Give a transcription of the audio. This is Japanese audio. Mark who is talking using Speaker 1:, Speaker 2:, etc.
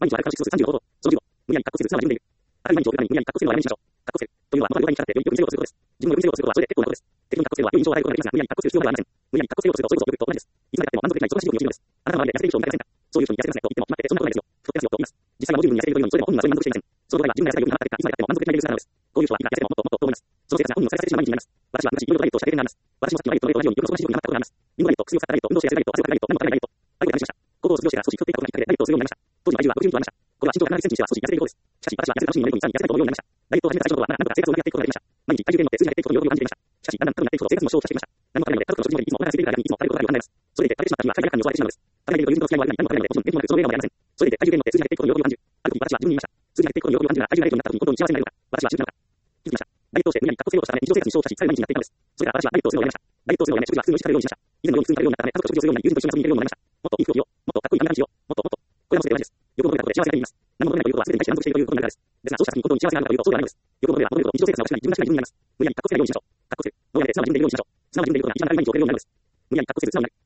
Speaker 1: 毎日は監視数35ほど。その15、無理やりすなわ自分でいる。あるいは毎日を送るために無理やりするのをやめにしましょう。というのは、元の了解に従ってより見せようとすることです。自分のより見せようとすることはそれで結構なことです。適当にするは良い印象を与えることができますが、無理やりする必要がありません。無理やりするとそれこそよくと同じです。いつまでやっても満足できない忙しい時に陥るのです。あなたの周りで痩せている人を見かけませんか？そういう人に痩せてくださいと言っても決まってそんなことないですよ。太ってますよと言います。実際はもう十分に痩せているというのにそれでも本人はそれに満足していません。その場合は自分が痩せたいようになった結果、いつまでやっても満足できない理由があるのです。こういう人はいくら痩せてももっともっとと思います。その生活が本人をさせてしまう毎日になります。私は昔いろいろダイエットをした経験があります。私もさっきのダイエットと同じようによく忙しい時になったことがあります。リンゴダイエット、薬を使ったダイエット、運動しやすいダイエット、汗をかくダイエット、何も食べないダイエット、あるいは試しました。高校を卒業してから少し太っていたことがきっかけでダイエットをするようになりました。当時の体重は60キロありました。これは身長170センチにしては少し痩せていることです。しかし私は痩せる楽しみになれるにさらに痩せたいと思うようになりました。ダイエットを始めた最初の頃はなんとか生活をうまくやっていくことができました。毎日体重計に乗って数字が減っていくことに喜びを感じていました。しかしだんだん高くなっていくほど生活も消費していました。何も食べないので家族の食事までいつもお腹が空いている間にいつも食べることがよくなります。それでいて食べてしまった日には体力が弱ってしまうのです。食べていると友人との付き合いも悪くなり何も食べないのでもちろん元気もなくその笑顔もありません。それでいて体重計に乗って数字が減っていくことに喜びを感じる。ある時私は自分に言いました。数字が減っていくことに喜びを感じるなら体重が0になった時に本当に幸せになれるのか。私は信じなのか。気づきました。ダイエットをして無理やり格好つけようとしたため日常生活に支障をきたしさらに毎日になっていたのです。それから私はダイエットをするのをやめました。ダイエットをするのをやめ食事は普通に美味しく食べるようにしました。以前のように普通に食べるようになったため家族と食事をするようになり友人と一緒に遊びに行けるようになりました。もっと肉を着よう。もっとかっこいい髪型にしよう。もっともっと。これはもすべて同じです。欲を求めたことで幸せになります。何も求めないということは全てに対して満足しているということになるからです。ですがそうした時に本当に幸せになるかというとそうではないのです。欲を求めれば求めるほど日常生活がおかしくなり自分がしない自分になります。無理やり格好つけないようにしましょう。格好つける。脳内で素直に自分でいるようにしましょう。素直に自分でいることが一番長い目におけるようになるのです。無理やり格好つける素直になる。